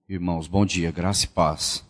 Irmãos, bom dia, graça e paz.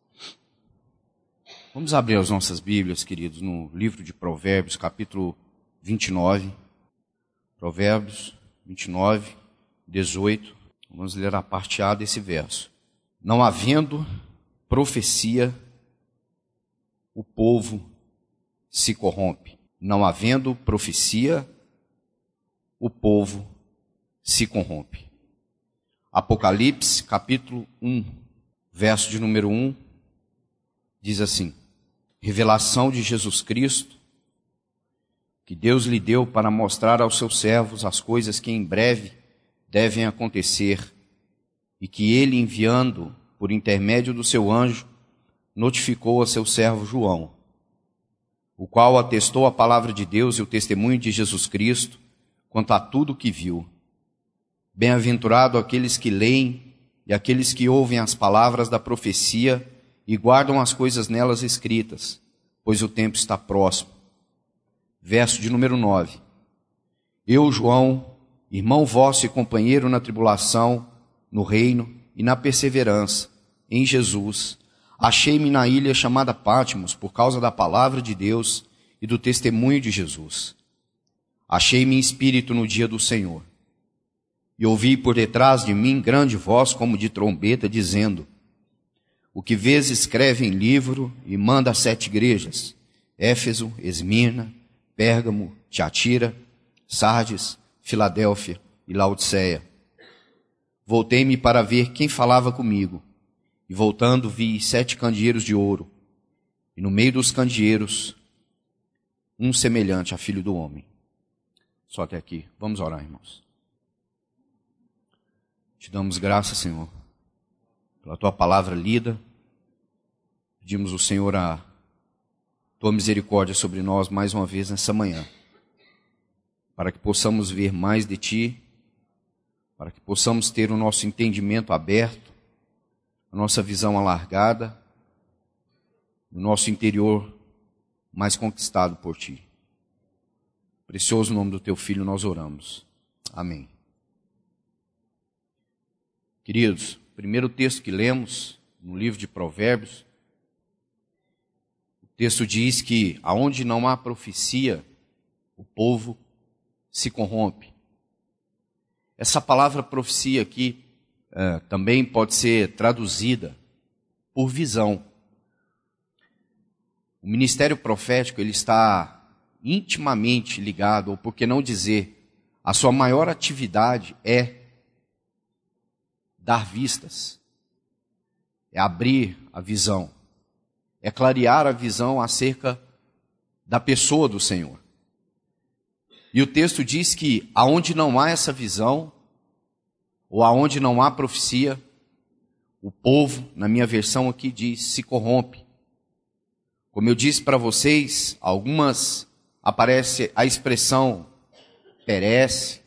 Vamos abrir as nossas Bíblias, queridos, no livro de Provérbios, capítulo 29. Provérbios 29, 18. Vamos ler a parte A desse verso. Não havendo profecia, o povo se corrompe. Não havendo profecia, o povo se corrompe. Apocalipse, capítulo 1, verso de número 1, diz assim: revelação de Jesus Cristo, que Deus lhe deu para mostrar aos seus servos as coisas que em breve devem acontecer, e que ele, enviando por intermédio do seu anjo, notificou a seu servo João, o qual atestou a palavra de Deus e o testemunho de Jesus Cristo quanto a tudo o que viu. Bem-aventurado aqueles que leem e aqueles que ouvem as palavras da profecia e guardam as coisas nelas escritas, pois o tempo está próximo. Verso de número 9. Eu, João, irmão vosso e companheiro na tribulação, no reino e na perseverança, em Jesus, achei-me na ilha chamada Patmos por causa da palavra de Deus e do testemunho de Jesus. Achei-me em espírito no dia do Senhor. E ouvi por detrás de mim grande voz como de trombeta, dizendo: o que vês escreve em livro e manda a 7 igrejas, Éfeso, Esmirna, Pérgamo, Tiatira, Sardes, Filadélfia e Laodiceia. Voltei-me para ver quem falava comigo, e voltando vi 7 candeeiros de ouro, e no meio dos candeeiros, um semelhante a filho do homem. Só até aqui. Vamos orar, irmãos. Te damos graça, Senhor, pela Tua palavra lida. Pedimos ao Senhor a Tua misericórdia sobre nós mais uma vez nessa manhã, para que possamos ver mais de Ti, para que possamos ter o nosso entendimento aberto, a nossa visão alargada, o nosso interior mais conquistado por Ti. Precioso nome do Teu Filho nós oramos. Amém. Queridos, o primeiro texto que lemos no livro de Provérbios, o texto diz que aonde não há profecia, o povo se corrompe. Essa palavra profecia aqui também pode ser traduzida por visão. O ministério profético ele está intimamente ligado, ou por que não dizer, a sua maior atividade é dar vistas, é abrir a visão, é clarear a visão acerca da pessoa do Senhor. E o texto diz que aonde não há essa visão, ou aonde não há profecia, o povo, na minha versão aqui diz, se corrompe. Como eu disse para vocês, algumas aparece a expressão perece,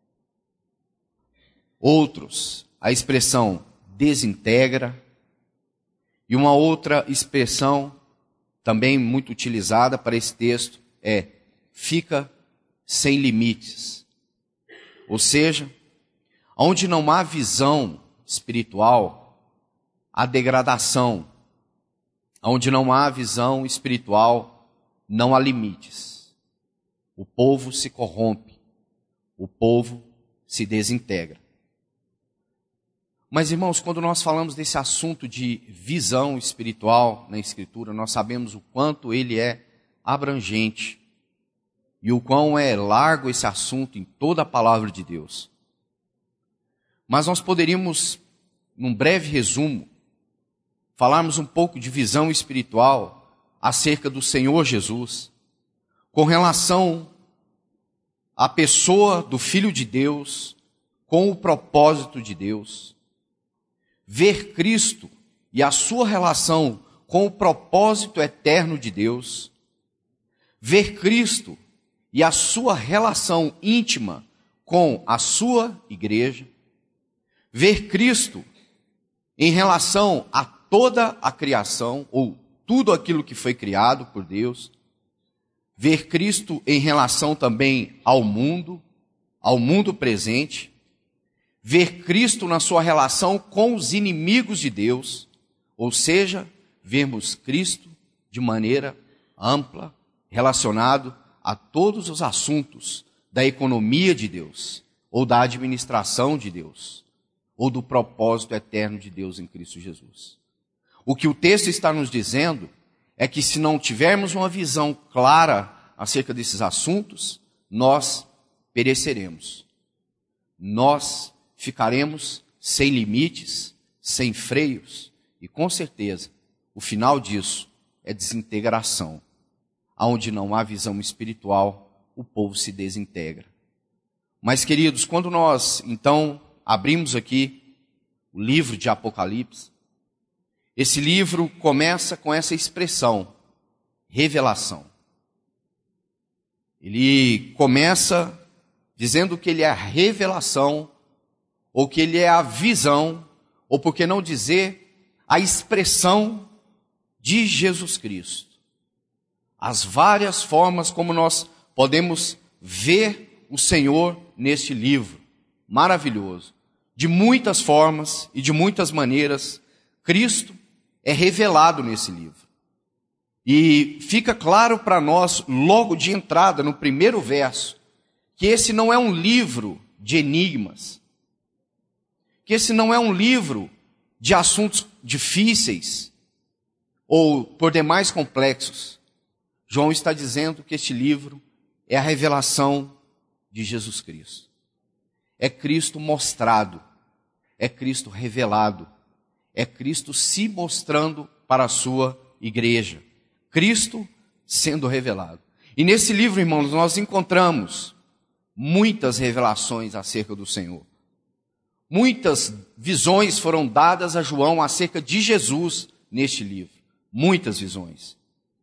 outros a expressão desintegra, e uma outra expressão também muito utilizada para esse texto é fica sem limites. Ou seja, onde não há visão espiritual, há degradação. Onde não há visão espiritual, não há limites. O povo se corrompe, o povo se desintegra. Mas, irmãos, quando nós falamos desse assunto de visão espiritual na Escritura, nós sabemos o quanto ele é abrangente e o quão é largo esse assunto em toda a palavra de Deus. Mas nós poderíamos, num breve resumo, falarmos um pouco de visão espiritual acerca do Senhor Jesus, com relação à pessoa do Filho de Deus, com o propósito de Deus. Ver Cristo e a sua relação com o propósito eterno de Deus. Ver Cristo e a sua relação íntima com a sua igreja. Ver Cristo em relação a toda a criação, ou tudo aquilo que foi criado por Deus. Ver Cristo em relação também ao mundo presente. ver Cristo na sua relação com os inimigos de Deus, ou seja, vermos Cristo de maneira ampla, relacionado a todos os assuntos da economia de Deus, ou da administração de Deus, ou do propósito eterno de Deus em Cristo Jesus. O que o texto está nos dizendo é que se não tivermos uma visão clara acerca desses assuntos, nós pereceremos. Nós ficaremos sem limites, sem freios, e com certeza o final disso é desintegração. Onde não há visão espiritual, o povo se desintegra. Mas, queridos, quando nós, então, abrimos aqui o livro de Apocalipse, esse livro começa com essa expressão, revelação. Ele começa dizendo que ele é a revelação, ou que ele é a visão, ou por que não dizer, a expressão de Jesus Cristo. As várias formas como nós podemos ver o Senhor neste livro maravilhoso. De muitas formas e de muitas maneiras, Cristo é revelado nesse livro. E fica claro para nós, logo de entrada, no primeiro verso, que esse não é um livro de enigmas, que esse não é um livro de assuntos difíceis ou por demais complexos. João está dizendo que este livro é a revelação de Jesus Cristo. É Cristo mostrado, é Cristo revelado, é Cristo se mostrando para a sua igreja. Cristo sendo revelado. E nesse livro, irmãos, nós encontramos muitas revelações acerca do Senhor. Muitas visões foram dadas a João acerca de Jesus neste livro. Muitas visões.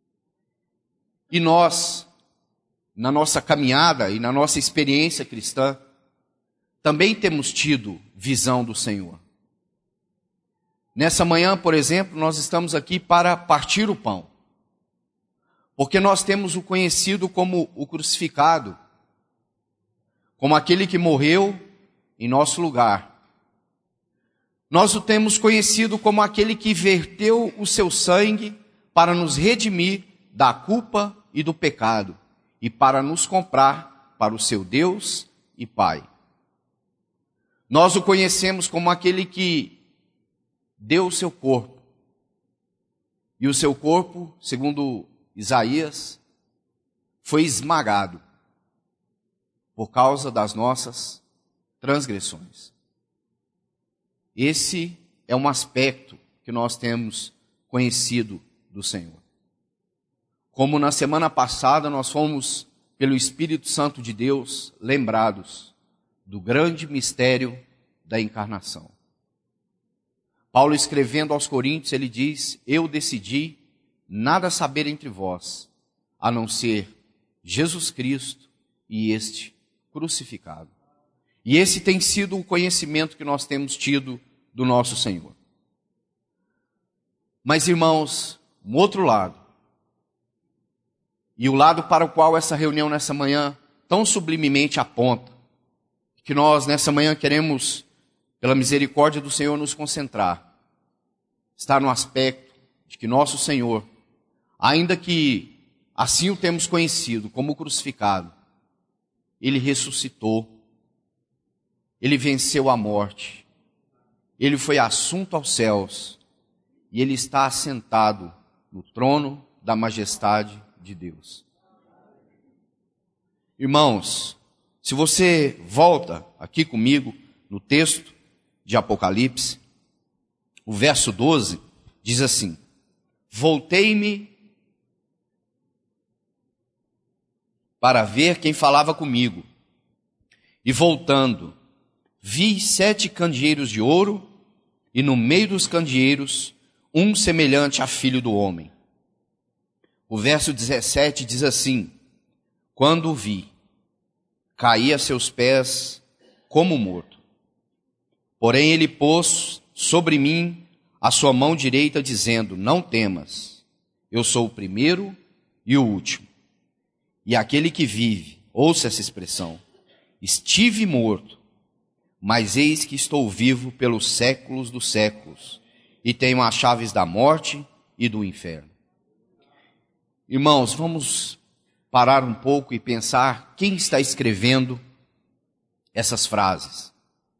E nós, na nossa caminhada e na nossa experiência cristã, também temos tido visão do Senhor. Nessa manhã, por exemplo, nós estamos aqui para partir o pão. Porque nós temos o conhecido como o crucificado, como aquele que morreu em nosso lugar. Nós o temos conhecido como aquele que verteu o seu sangue para nos redimir da culpa e do pecado, e para nos comprar para o seu Deus e Pai. Nós o conhecemos como aquele que deu o seu corpo, e o seu corpo, segundo Isaías, foi esmagado por causa das nossas transgressões. Esse é um aspecto que nós temos conhecido do Senhor. Como na semana passada nós fomos, pelo Espírito Santo de Deus, lembrados do grande mistério da encarnação. Paulo, escrevendo aos Coríntios, ele diz: eu decidi nada saber entre vós, a não ser Jesus Cristo e este crucificado. E esse tem sido o conhecimento que nós temos tido do nosso Senhor. Mas, irmãos, um outro lado, e o lado para o qual essa reunião nessa manhã tão sublimemente aponta, que nós nessa manhã queremos, pela misericórdia do Senhor, nos concentrar, está no aspecto de que nosso Senhor, ainda que assim o temos conhecido como crucificado, ele ressuscitou, ele venceu a morte, ele foi assunto aos céus e ele está assentado no trono da majestade de Deus. Irmãos, se você volta aqui comigo no texto de Apocalipse, o verso 12 diz assim: voltei-me para ver quem falava comigo, e voltando, vi 7 candeeiros de ouro, e no meio dos candeeiros, um semelhante a filho do homem. O verso 17 diz assim: quando o vi, caí a seus pés como morto. Porém ele pôs sobre mim a sua mão direita, dizendo: não temas, eu sou o primeiro e o último, e aquele que vive. Ouça essa expressão: estive morto, mas eis que estou vivo pelos séculos dos séculos, e tenho as chaves da morte e do inferno. Irmãos, vamos parar um pouco e pensar quem está escrevendo essas frases.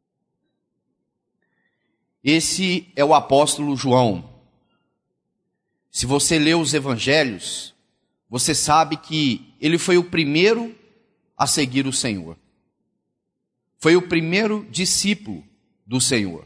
Esse é o apóstolo João. Se você lê os evangelhos, você sabe que ele foi o primeiro a seguir o Senhor. Foi o primeiro discípulo do Senhor.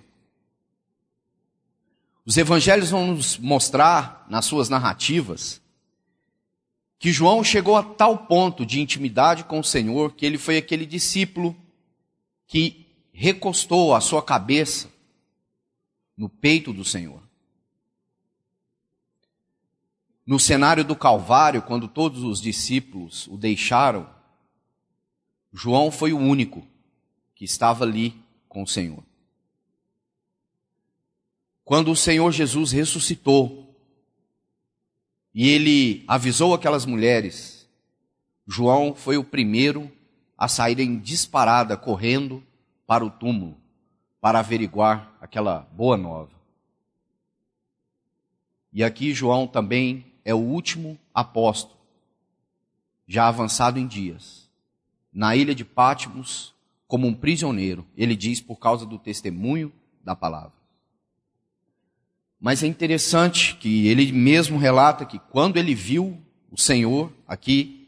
Os evangelhos vão nos mostrar, nas suas narrativas, que João chegou a tal ponto de intimidade com o Senhor, que ele foi aquele discípulo que recostou a sua cabeça no peito do Senhor. No cenário do Calvário, quando todos os discípulos o deixaram, João foi o único que estava ali com o Senhor. Quando o Senhor Jesus ressuscitou e ele avisou aquelas mulheres, João foi o primeiro a sair em disparada, correndo para o túmulo, para averiguar aquela boa nova. E aqui João também é o último apóstolo, já avançado em dias, na ilha de Patmos, como um prisioneiro, ele diz, por causa do testemunho da palavra. Mas é interessante que ele mesmo relata que quando ele viu o Senhor aqui,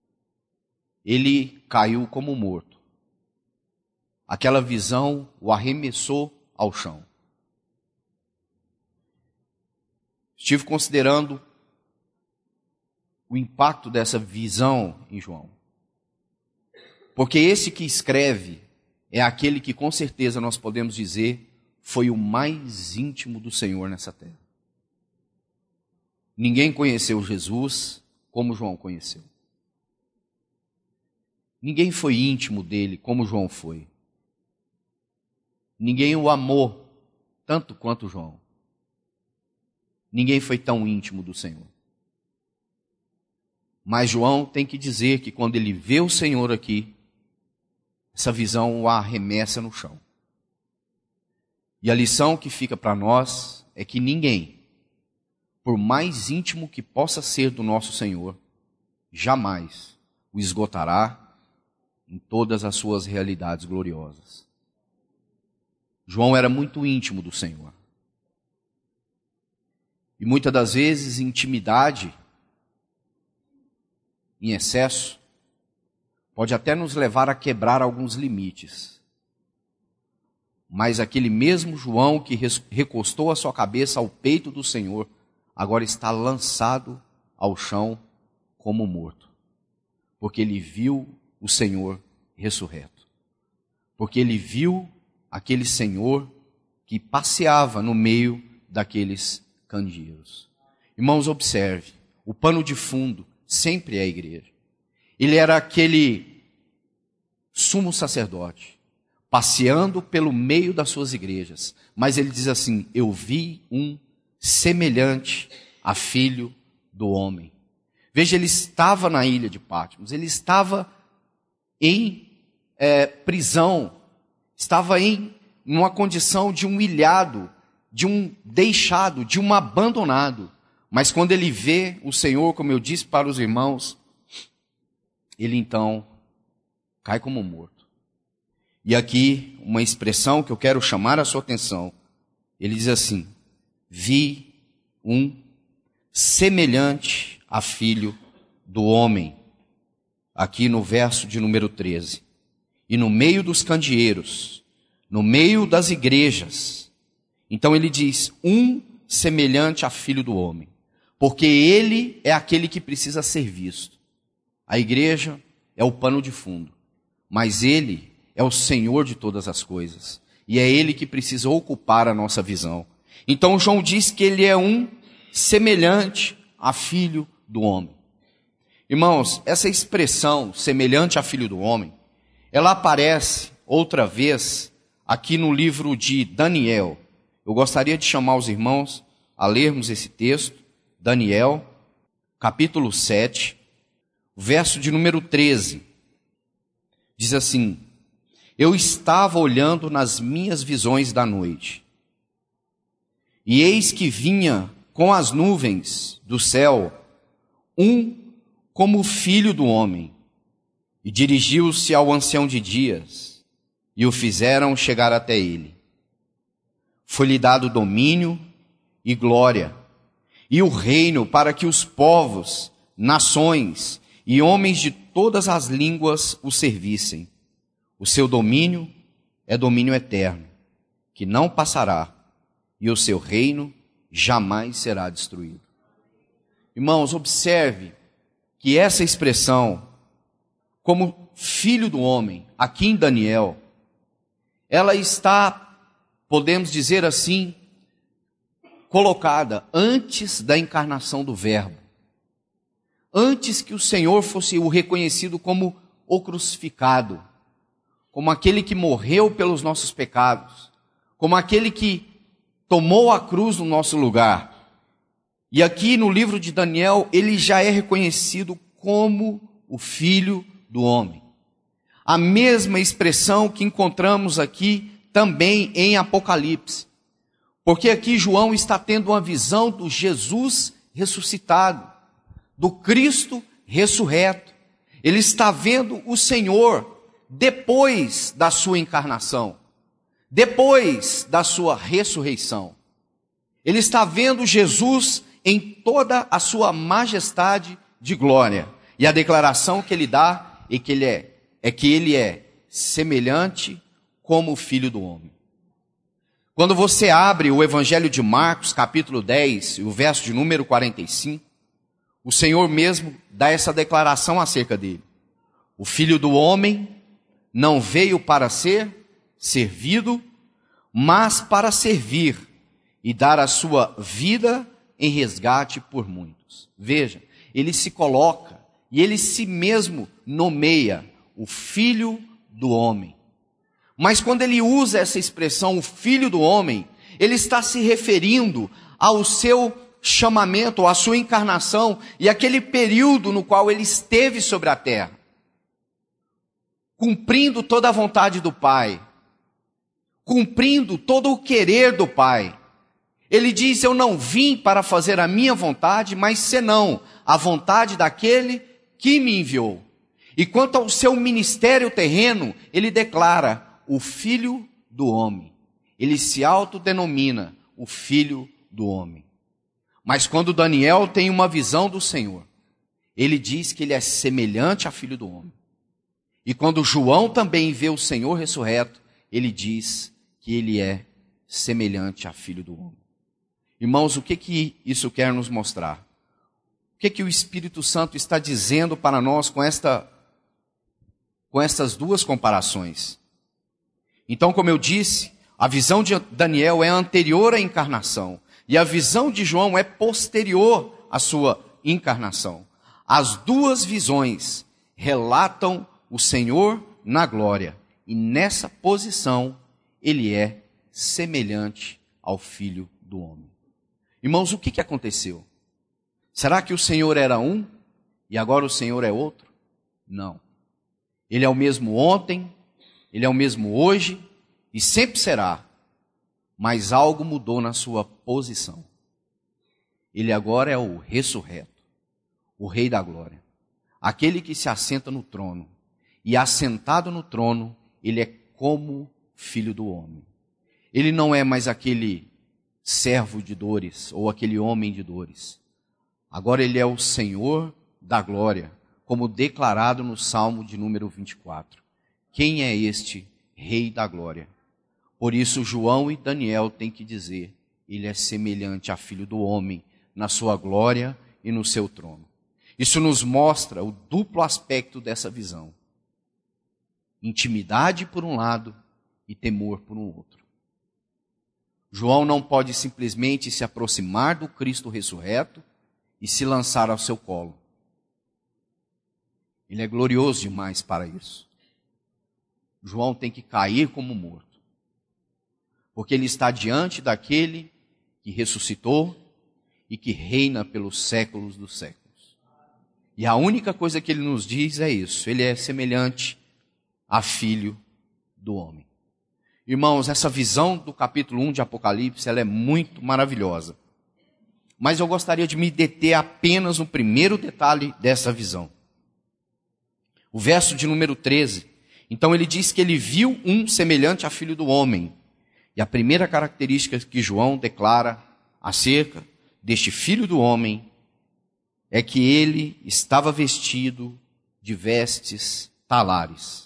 ele caiu como morto. Aquela visão o arremessou ao chão. Estive considerando o impacto dessa visão em João. Porque esse que escreve é aquele que com certeza nós podemos dizer foi o mais íntimo do Senhor nessa terra. Ninguém conheceu Jesus como João conheceu. Ninguém foi íntimo dele como João foi. Ninguém o amou tanto quanto João. Ninguém foi tão íntimo do Senhor. Mas João tem que dizer que quando ele vê o Senhor aqui, essa visão o arremessa no chão. E a lição que fica para nós é que ninguém, por mais íntimo que possa ser do nosso Senhor, jamais o esgotará em todas as suas realidades gloriosas. João era muito íntimo do Senhor. E muitas das vezes intimidade em excesso pode até nos levar a quebrar alguns limites. Mas aquele mesmo João que recostou a sua cabeça ao peito do Senhor, agora está lançado ao chão como morto. Porque ele viu o Senhor ressurreto. Porque ele viu aquele Senhor que passeava no meio daqueles candeeiros. Irmãos, observe, o pano de fundo sempre é a igreja. Ele era aquele sumo sacerdote, passeando pelo meio das suas igrejas. Mas ele diz assim, eu vi um semelhante a filho do homem. Veja, ele estava na ilha de Patmos, ele estava em prisão, estava em uma condição de um ilhado, de um deixado, de um abandonado. Mas quando ele vê o Senhor, como eu disse para os irmãos, ele então cai como morto. E aqui, uma expressão que eu quero chamar a sua atenção. Ele diz assim, vi um semelhante a filho do homem. Aqui no verso de número 13. E no meio dos candeeiros, no meio das igrejas. Então ele diz, um semelhante a filho do homem. Porque ele é aquele que precisa ser visto. A igreja é o pano de fundo. Mas ele é o Senhor de todas as coisas. E é ele que precisa ocupar a nossa visão. Então João diz que ele é um semelhante a filho do homem. Irmãos, essa expressão, semelhante a filho do homem, ela aparece outra vez aqui no livro de Daniel. Eu gostaria de chamar os irmãos a lermos esse texto, Daniel, capítulo 7, verso de número 13. Diz assim, Eu estava olhando nas minhas visões da noite, e eis que vinha com as nuvens do céu um como o filho do homem, e dirigiu-se ao ancião de dias, e o fizeram chegar até ele. Foi-lhe dado domínio e glória, e o reino para que os povos, nações e homens de todas as línguas o servissem. O seu domínio é domínio eterno, que não passará, e o seu reino jamais será destruído. Irmãos, observe que essa expressão, como filho do homem, aqui em Daniel, ela está, podemos dizer assim, colocada antes da encarnação do Verbo. Antes que o Senhor fosse o reconhecido como o crucificado, como aquele que morreu pelos nossos pecados, como aquele que tomou a cruz no nosso lugar. E aqui no livro de Daniel, ele já é reconhecido como o Filho do Homem. A mesma expressão que encontramos aqui também em Apocalipse. Porque aqui João está tendo uma visão do Jesus ressuscitado, do Cristo ressurreto. Ele está vendo o Senhor depois da sua encarnação, depois da sua ressurreição. Ele está vendo Jesus em toda a sua majestade de glória. E a declaração que ele dá é que ele é semelhante como o Filho do Homem. Quando você abre o Evangelho de Marcos, capítulo 10, o verso de número 45, o Senhor mesmo dá essa declaração acerca dele. O Filho do Homem não veio para ser servido, mas para servir e dar a sua vida em resgate por muitos. Veja, ele se coloca e ele si mesmo nomeia o Filho do Homem. Mas quando ele usa essa expressão, o Filho do Homem, ele está se referindo ao seu chamamento, à sua encarnação e aquele período no qual ele esteve sobre a terra, cumprindo toda a vontade do Pai, cumprindo todo o querer do Pai. Ele diz, eu não vim para fazer a minha vontade, mas senão a vontade daquele que me enviou. E quanto ao seu ministério terreno, ele declara o Filho do Homem. Ele se autodenomina o Filho do Homem. Mas quando Daniel tem uma visão do Senhor, ele diz que ele é semelhante a Filho do Homem. E quando João também vê o Senhor ressurreto, ele diz que ele é semelhante a Filho do Homem. Irmãos, o que isso quer nos mostrar? O que o Espírito Santo está dizendo para nós com essas duas comparações? Então, como eu disse, a visão de Daniel é anterior à encarnação e a visão de João é posterior à sua encarnação. As duas visões relatam o Senhor na glória e nessa posição ele é semelhante ao Filho do Homem. Irmãos, o que aconteceu? Será que o Senhor era um e agora o Senhor é outro? Não. Ele é o mesmo ontem, ele é o mesmo hoje e sempre será. Mas algo mudou na sua posição. Ele agora é o ressurreto, o Rei da Glória. Aquele que se assenta no trono. E assentado no trono, ele é como Filho do Homem. Ele não é mais aquele servo de dores ou aquele homem de dores. Agora ele é o Senhor da glória, como declarado no Salmo de número 24. Quem é este Rei da glória? Por isso João e Daniel têm que dizer, ele é semelhante a Filho do Homem, na sua glória e no seu trono. Isso nos mostra o duplo aspecto dessa visão. Intimidade por um lado e temor por um outro. João não pode simplesmente se aproximar do Cristo ressurreto e se lançar ao seu colo. Ele é glorioso demais para isso. João tem que cair como morto. Porque ele está diante daquele que ressuscitou e que reina pelos séculos dos séculos. E a única coisa que ele nos diz é isso. Ele é semelhante a Filho do homem. Irmãos, essa visão do capítulo 1 de Apocalipse, ela é muito maravilhosa. Mas eu gostaria de me deter apenas no primeiro detalhe dessa visão. O verso de número 13. Então ele diz que ele viu um semelhante a filho do homem. E a primeira característica que João declara acerca deste filho do homem é que ele estava vestido de vestes talares.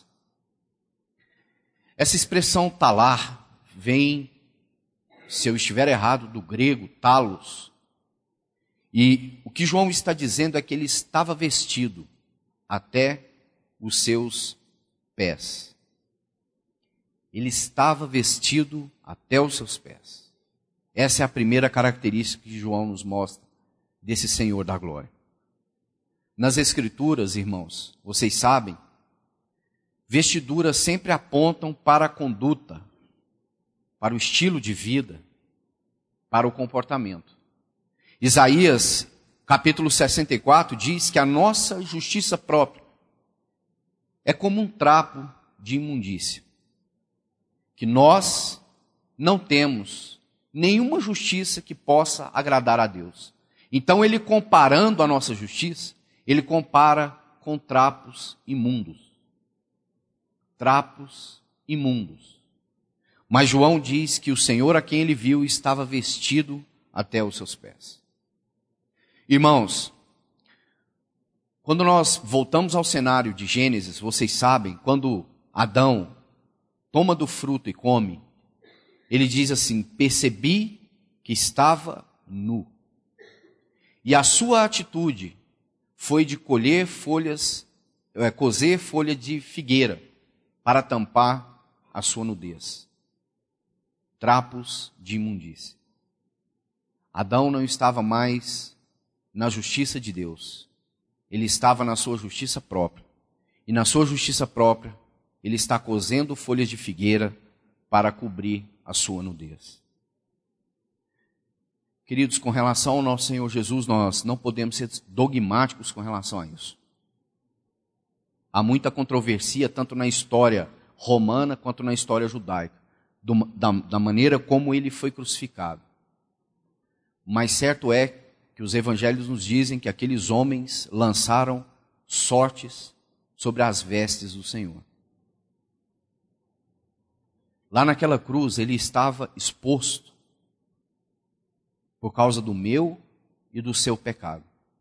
Essa expressão talar vem, se eu estiver errado, do grego talos. E o que João está dizendo é que ele estava vestido até os seus pés. Ele estava vestido até os seus pés. Essa é a primeira característica que João nos mostra desse Senhor da glória. Nas Escrituras, irmãos, vocês sabem, vestiduras sempre apontam para a conduta, para o estilo de vida, para o comportamento. Isaías, capítulo 64, diz que a nossa justiça própria é como um trapo de imundícia, que nós não temos nenhuma justiça que possa agradar a Deus. Então ele, comparando a nossa justiça, ele compara com trapos imundos. Trapos imundos. Mas João diz que o Senhor a quem ele viu estava vestido até os seus pés. Irmãos, quando nós voltamos ao cenário de Gênesis, vocês sabem, quando Adão toma do fruto e come, ele diz assim: percebi que estava nu. E a sua atitude foi de coser folha de figueira para tampar a sua nudez. Trapos de imundície. Adão não estava mais na justiça de Deus. Ele estava na sua justiça própria. E na sua justiça própria, ele está cosendo folhas de figueira para cobrir a sua nudez. Queridos, com relação ao nosso Senhor Jesus, nós não podemos ser dogmáticos com relação a isso. Há muita controvérsia, tanto na história romana quanto na história judaica, da maneira como ele foi crucificado. Mas certo é que os evangelhos nos dizem que aqueles homens lançaram sortes sobre as vestes do Senhor. Lá naquela cruz ele estava exposto por causa do meu e do seu pecado.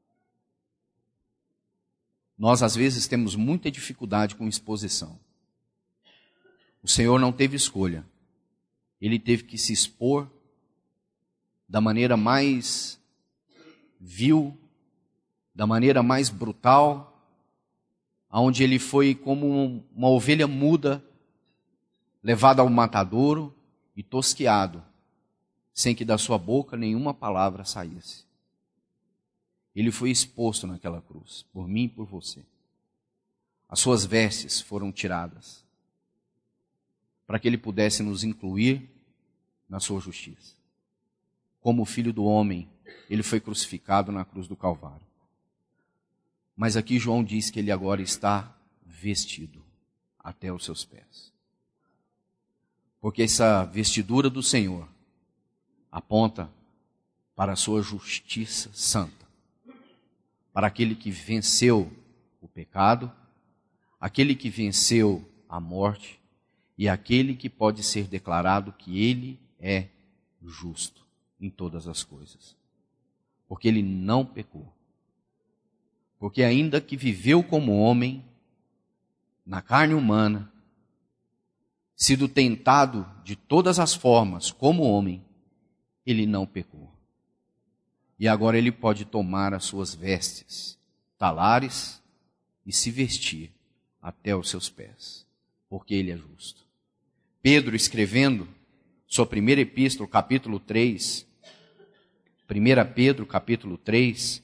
Nós às vezes temos muita dificuldade com exposição. O Senhor não teve escolha. Ele teve que se expor da maneira mais vil, da maneira mais brutal, aonde ele foi como uma ovelha muda, levada ao matadouro e tosqueado, sem que da sua boca nenhuma palavra saísse. Ele foi exposto naquela cruz, por mim e por você. As suas vestes foram tiradas, para que ele pudesse nos incluir na sua justiça. Como o Filho do Homem, ele foi crucificado na cruz do Calvário. Mas aqui João diz que ele agora está vestido até os seus pés. Porque essa vestidura do Senhor aponta para a sua justiça santa. Para aquele que venceu o pecado, aquele que venceu a morte e aquele que pode ser declarado que ele é justo em todas as coisas. Porque ele não pecou. Porque ainda que viveu como homem, na carne humana, sido tentado de todas as formas como homem, ele não pecou. E agora ele pode tomar as suas vestes talares e se vestir até os seus pés, porque ele é justo. Pedro, escrevendo sua primeira epístola, capítulo 3, 1 Pedro, capítulo 3,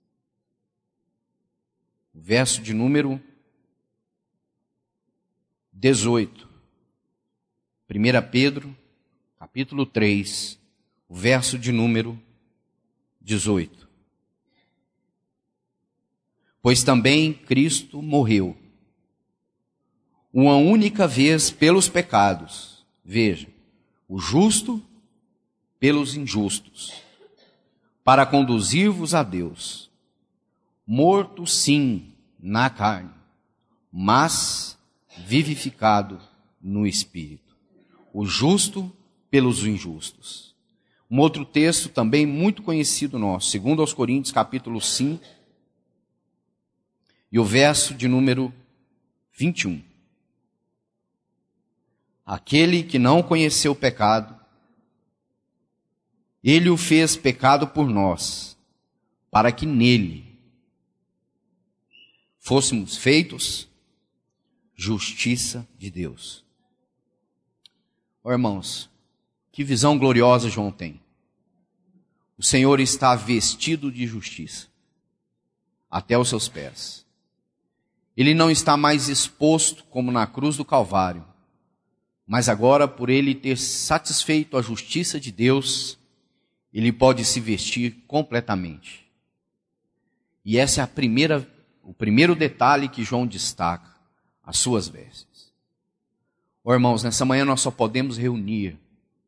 verso de número 18. 1 Pedro, capítulo 3, o verso de número 18. Pois também Cristo morreu, uma única vez pelos pecados. Veja, o justo pelos injustos, para conduzir-vos a Deus, morto sim na carne, mas vivificado no Espírito. O justo pelos injustos. Um outro texto também muito conhecido nosso, 2 aos Coríntios, capítulo 5, e o verso de número 21. Aquele que não conheceu o pecado, ele o fez pecado por nós, para que nele fôssemos feitos justiça de Deus. Oh, irmãos, que visão gloriosa João tem. O Senhor está vestido de justiça até os seus pés. Ele não está mais exposto como na cruz do Calvário, mas agora, por ele ter satisfeito a justiça de Deus, ele pode se vestir completamente. E essa é o primeiro detalhe que João destaca, as suas vestes. Oh, irmãos, nessa manhã nós só podemos reunir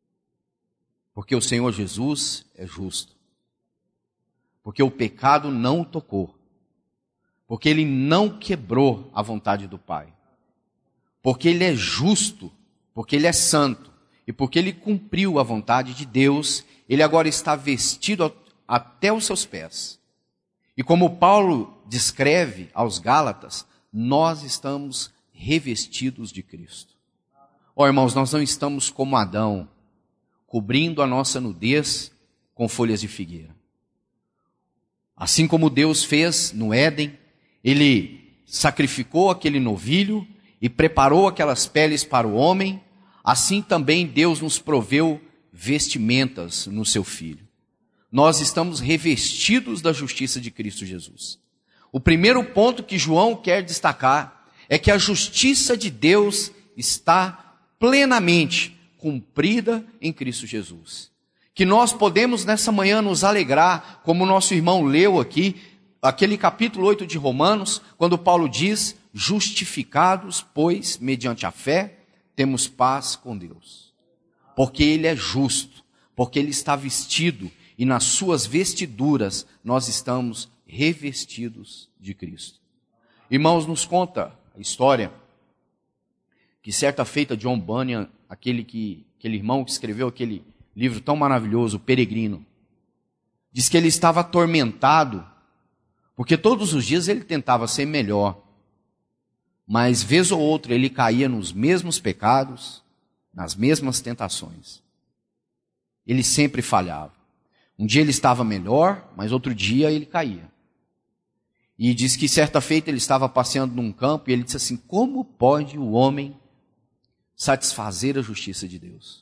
porque o Senhor Jesus é justo, porque o pecado não o tocou, porque ele não quebrou a vontade do Pai, porque ele é justo, porque ele é santo, e porque ele cumpriu a vontade de Deus, ele agora está vestido até os seus pés. E como Paulo descreve aos Gálatas, nós estamos revestidos de Cristo. Ó, irmãos, nós não estamos como Adão, cobrindo a nossa nudez com folhas de figueira. Assim como Deus fez no Éden, ele sacrificou aquele novilho e preparou aquelas peles para o homem, assim também Deus nos proveu vestimentas no seu Filho. Nós estamos revestidos da justiça de Cristo Jesus. O primeiro ponto que João quer destacar é que a justiça de Deus está plenamente cumprida em Cristo Jesus. Que nós podemos nessa manhã nos alegrar, como o nosso irmão leu aqui, aquele capítulo 8 de Romanos, quando Paulo diz, justificados, pois, mediante a fé, temos paz com Deus. Porque Ele é justo, porque Ele está vestido, e nas suas vestiduras nós estamos revestidos de Cristo. Irmãos, nos conta a história que certa feita John Bunyan, aquele irmão que escreveu aquele livro tão maravilhoso, O Peregrino, diz que ele estava atormentado, porque todos os dias ele tentava ser melhor, mas vez ou outra ele caía nos mesmos pecados, nas mesmas tentações. Ele sempre falhava. Um dia ele estava melhor, mas outro dia ele caía. E diz que certa feita ele estava passeando num campo e ele disse assim, como pode o homem satisfazer a justiça de Deus?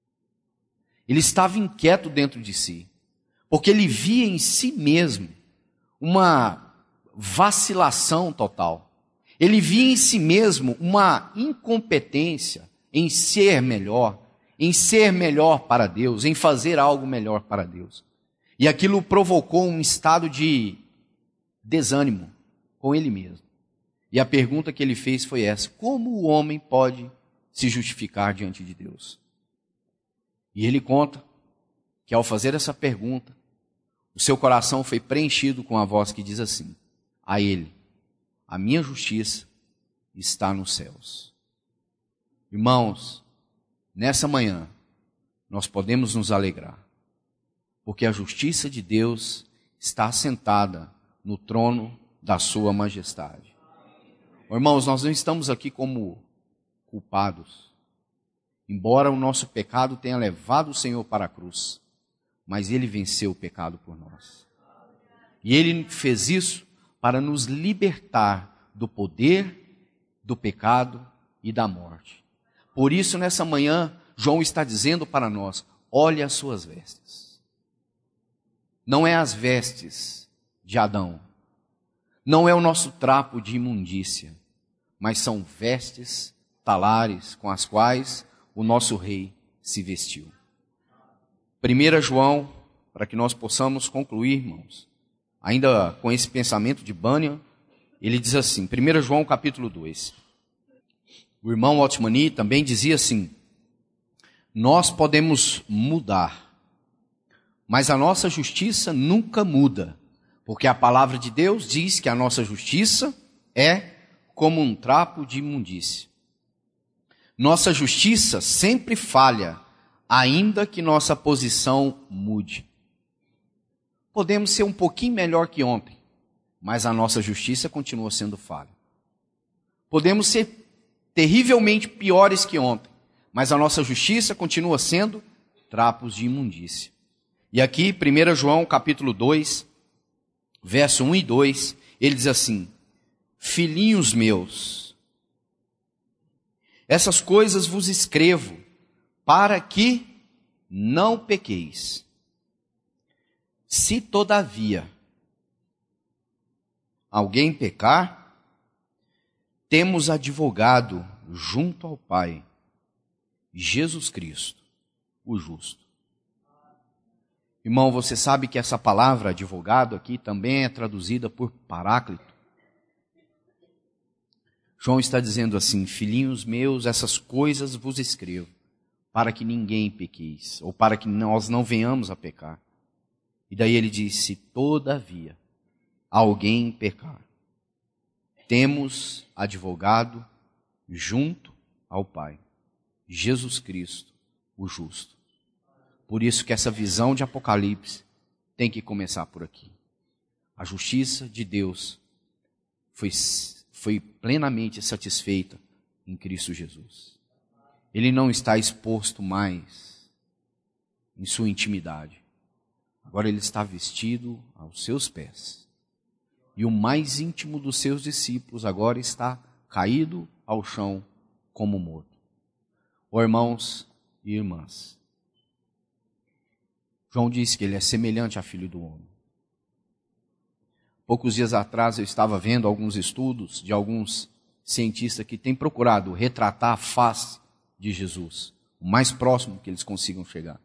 Ele estava inquieto dentro de si, porque ele via em si mesmo uma vacilação total. Ele via em si mesmo uma incompetência em ser melhor para Deus, em fazer algo melhor para Deus. E aquilo provocou um estado de desânimo com ele mesmo. E a pergunta que ele fez foi essa, como o homem pode se justificar diante de Deus? E ele conta que ao fazer essa pergunta, o seu coração foi preenchido com a voz que diz assim, a ele, a minha justiça está nos céus. Irmãos, nessa manhã, nós podemos nos alegrar, porque a justiça de Deus está assentada no trono da sua majestade. Irmãos, nós não estamos aqui como culpados, embora o nosso pecado tenha levado o Senhor para a cruz, mas Ele venceu o pecado por nós. E Ele fez isso para nos libertar do poder, do pecado e da morte. Por isso, nessa manhã, João está dizendo para nós, olhe as suas vestes. Não é as vestes de Adão, não é o nosso trapo de imundícia, mas são vestes talares com as quais o nosso rei se vestiu. 1 João, para que nós possamos concluir, irmãos, ainda com esse pensamento de Bunyan, ele diz assim, 1 João capítulo 2, O irmão Otmani também dizia assim: nós podemos mudar, mas a nossa justiça nunca muda, porque a palavra de Deus diz que a nossa justiça é como um trapo de imundícia. Nossa justiça sempre falha, ainda que nossa posição mude. Podemos ser um pouquinho melhor que ontem, mas a nossa justiça continua sendo falha. Podemos ser terrivelmente piores que ontem, mas a nossa justiça continua sendo trapos de imundícia. E aqui, 1 João capítulo 2, verso 1 e 2, ele diz assim: filhinhos meus, essas coisas vos escrevo para que não pequeis. Se todavia alguém pecar, temos advogado junto ao Pai, Jesus Cristo, o justo. Irmão, você sabe que essa palavra advogado aqui também é traduzida por paráclito. João está dizendo assim: filhinhos meus, essas coisas vos escrevo, para que ninguém pequeis, ou para que nós não venhamos a pecar. E daí ele diz: se todavia alguém pecar, temos advogado junto ao Pai, Jesus Cristo, o justo. Por isso que essa visão de Apocalipse tem que começar por aqui. A justiça de Deus foi plenamente satisfeita em Cristo Jesus. Ele não está exposto mais em sua intimidade. Agora ele está vestido aos seus pés. E o mais íntimo dos seus discípulos agora está caído ao chão como morto. Ó irmãos e irmãs, João disse que ele é semelhante a filho do homem. Poucos dias atrás eu estava vendo alguns estudos de alguns cientistas que têm procurado retratar a face de Jesus, o mais próximo que eles consigam chegar.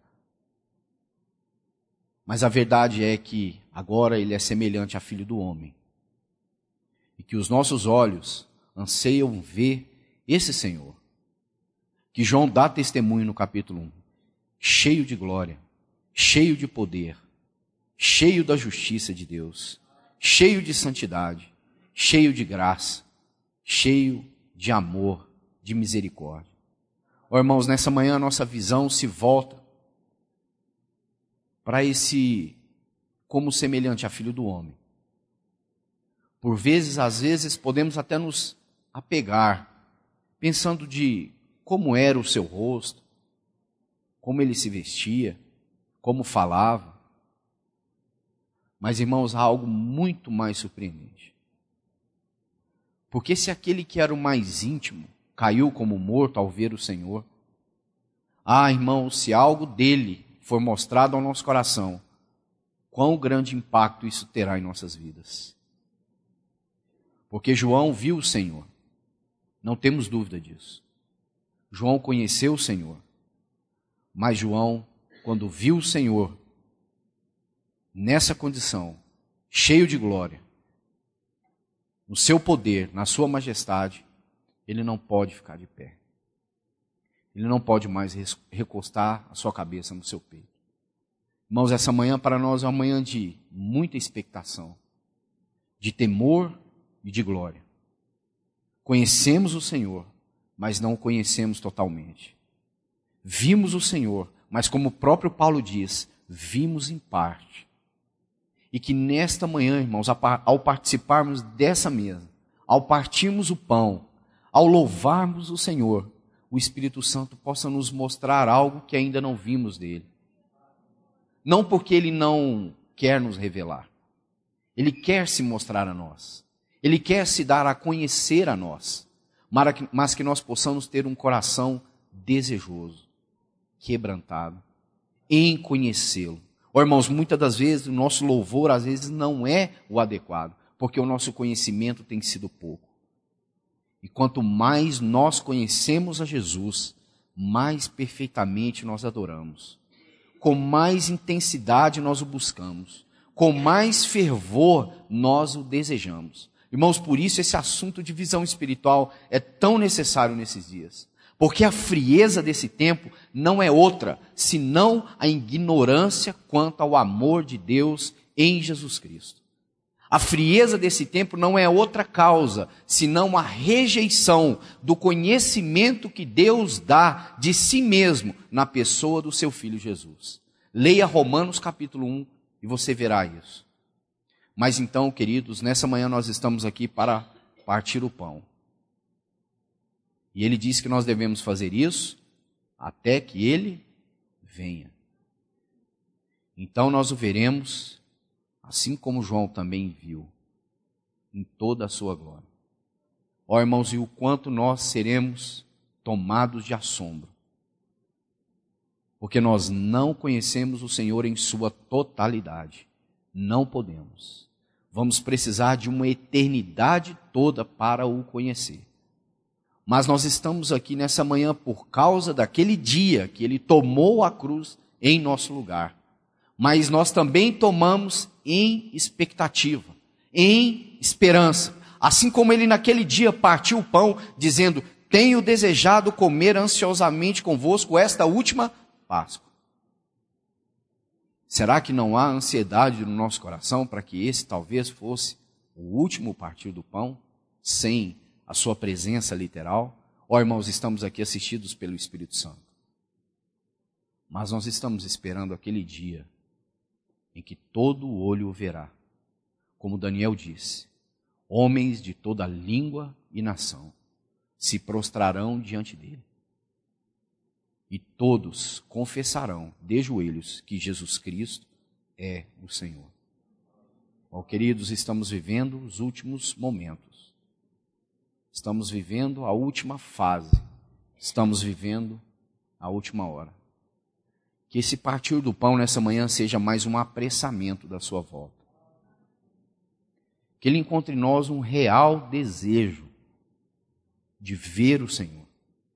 Mas a verdade é que agora ele é semelhante a filho do homem. E que os nossos olhos anseiam ver esse Senhor, que João dá testemunho no capítulo 1, cheio de glória, cheio de poder, cheio da justiça de Deus, cheio de santidade, cheio de graça, cheio de amor, de misericórdia. Ó irmãos, nessa manhã a nossa visão se volta para esse como semelhante a filho do homem. Por vezes, às vezes, podemos até nos apegar, pensando de como era o seu rosto, como ele se vestia, como falava. Mas, irmãos, há algo muito mais surpreendente. Porque se aquele que era o mais íntimo caiu como morto ao ver o Senhor, irmãos, se algo dele for mostrado ao nosso coração, quão grande impacto isso terá em nossas vidas. Porque João viu o Senhor, não temos dúvida disso. João conheceu o Senhor, mas João, quando viu o Senhor nessa condição, cheio de glória, no seu poder, na sua majestade, ele não pode ficar de pé. Ele não pode mais recostar a sua cabeça no seu peito. Irmãos, essa manhã para nós é uma manhã de muita expectação, de temor e de glória. Conhecemos o Senhor, mas não o conhecemos totalmente. Vimos o Senhor, mas como o próprio Paulo diz, vimos em parte. E que nesta manhã, irmãos, ao participarmos dessa mesa, ao partirmos o pão, ao louvarmos o Senhor, o Espírito Santo possa nos mostrar algo que ainda não vimos dele. Não porque ele não quer nos revelar. Ele quer se mostrar a nós. Ele quer se dar a conhecer a nós. Mas que nós possamos ter um coração desejoso, quebrantado, em conhecê-lo. Irmãos, muitas das vezes o nosso louvor às vezes não é o adequado, porque o nosso conhecimento tem sido pouco. E quanto mais nós conhecemos a Jesus, mais perfeitamente nós adoramos. Com mais intensidade nós o buscamos. Com mais fervor nós o desejamos. Irmãos, por isso esse assunto de visão espiritual é tão necessário nesses dias. Porque a frieza desse tempo não é outra, senão a ignorância quanto ao amor de Deus em Jesus Cristo. A frieza desse tempo não é outra causa, senão a rejeição do conhecimento que Deus dá de si mesmo na pessoa do seu Filho Jesus. Leia Romanos capítulo 1 e você verá isso. Mas então, queridos, nessa manhã nós estamos aqui para partir o pão. E ele diz que nós devemos fazer isso até que ele venha. Então nós o veremos, assim como João também viu, em toda a sua glória. Ó irmãos, e o quanto nós seremos tomados de assombro. Porque nós não conhecemos o Senhor em sua totalidade. Não podemos. Vamos precisar de uma eternidade toda para o conhecer. Mas nós estamos aqui nessa manhã por causa daquele dia que ele tomou a cruz em nosso lugar. Mas nós também tomamos em expectativa, em esperança. Assim como ele naquele dia partiu o pão, dizendo: tenho desejado comer ansiosamente convosco esta última Páscoa. Será que não há ansiedade no nosso coração para que esse talvez fosse o último partir do pão, sem a sua presença literal? Ó irmãos, estamos aqui assistidos pelo Espírito Santo. Mas nós estamos esperando aquele dia em que todo o olho o verá. Como Daniel disse, homens de toda língua e nação se prostrarão diante dele. E todos confessarão de joelhos que Jesus Cristo é o Senhor. Ó, queridos, estamos vivendo os últimos momentos. Estamos vivendo a última fase. Estamos vivendo a última hora. Que esse partir do pão nessa manhã seja mais um apressamento da sua volta. Que ele encontre em nós um real desejo de ver o Senhor.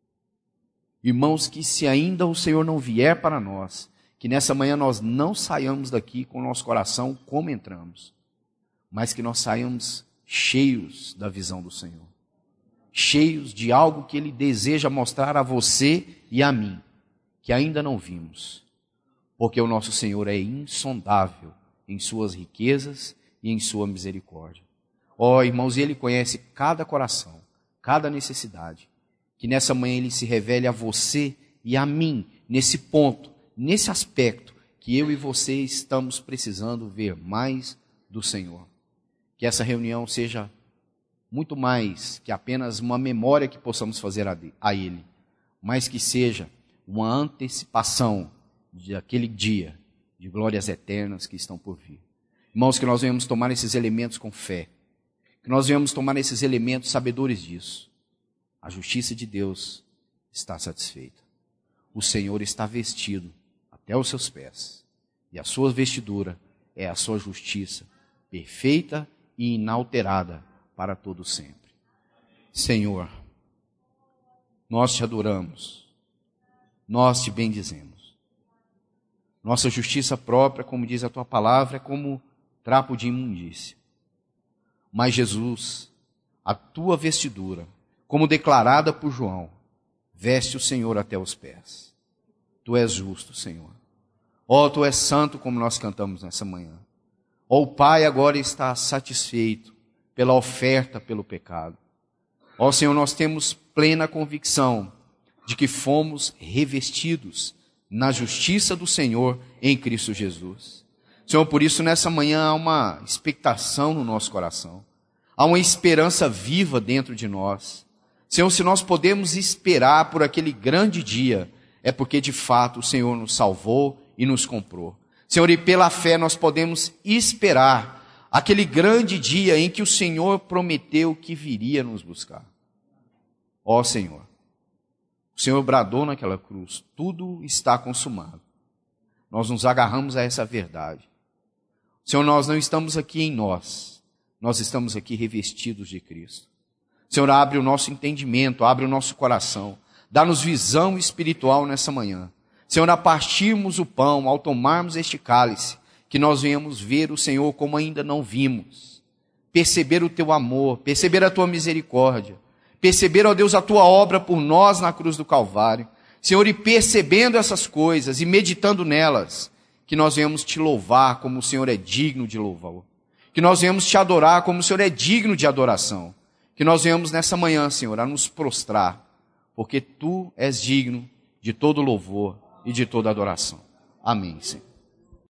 Irmãos, que se ainda o Senhor não vier para nós, que nessa manhã nós não saiamos daqui com o nosso coração como entramos, mas que nós saiamos cheios da visão do Senhor. Cheios de algo que Ele deseja mostrar a você e a mim, que ainda não vimos. Porque o nosso Senhor é insondável em suas riquezas e em sua misericórdia. Ó, irmãos, Ele conhece cada coração, cada necessidade. Que nessa manhã Ele se revele a você e a mim, nesse ponto, nesse aspecto, que eu e você estamos precisando ver mais do Senhor. Que essa reunião seja muito mais que apenas uma memória que possamos fazer a Ele, mas que seja uma antecipação daquele dia de glórias eternas que estão por vir. Irmãos, que nós venhamos tomar esses elementos com fé, que nós venhamos tomar esses elementos sabedores disso. A justiça de Deus está satisfeita. O Senhor está vestido até os seus pés. E a sua vestidura é a sua justiça, perfeita e inalterada para todo sempre. Senhor, nós te adoramos. Nós te bendizemos. Nossa justiça própria, como diz a tua palavra, é como trapo de imundícia. Mas Jesus, a tua vestidura, como declarada por João, veste o Senhor até os pés. Tu és justo, Senhor. Ó, tu és santo, como nós cantamos nessa manhã. Ó, o Pai agora está satisfeito pela oferta pelo pecado. Ó, Senhor, nós temos plena convicção de que fomos revestidos na justiça do Senhor em Cristo Jesus. Senhor, por isso nessa manhã há uma expectação no nosso coração. Há uma esperança viva dentro de nós. Senhor, se nós podemos esperar por aquele grande dia, é porque de fato o Senhor nos salvou e nos comprou. Senhor, e pela fé nós podemos esperar aquele grande dia em que o Senhor prometeu que viria nos buscar. Ó Senhor, o Senhor bradou naquela cruz, tudo está consumado. Nós nos agarramos a essa verdade. Senhor, nós não estamos aqui em nós estamos aqui revestidos de Cristo. Senhor, abre o nosso entendimento, abre o nosso coração, dá-nos visão espiritual nessa manhã. Senhor, a partirmos o pão, ao tomarmos este cálice, que nós venhamos ver o Senhor como ainda não vimos. perceber o teu amor, perceber a tua misericórdia, perceber, ó Deus, a tua obra por nós na cruz do Calvário. Senhor, e percebendo essas coisas e meditando nelas, que nós venhamos te louvar como o Senhor é digno de louvor. Que nós venhamos te adorar como o Senhor é digno de adoração. Que nós venhamos nessa manhã, Senhor, a nos prostrar, porque tu és digno de todo louvor e de toda adoração. Amém, Senhor.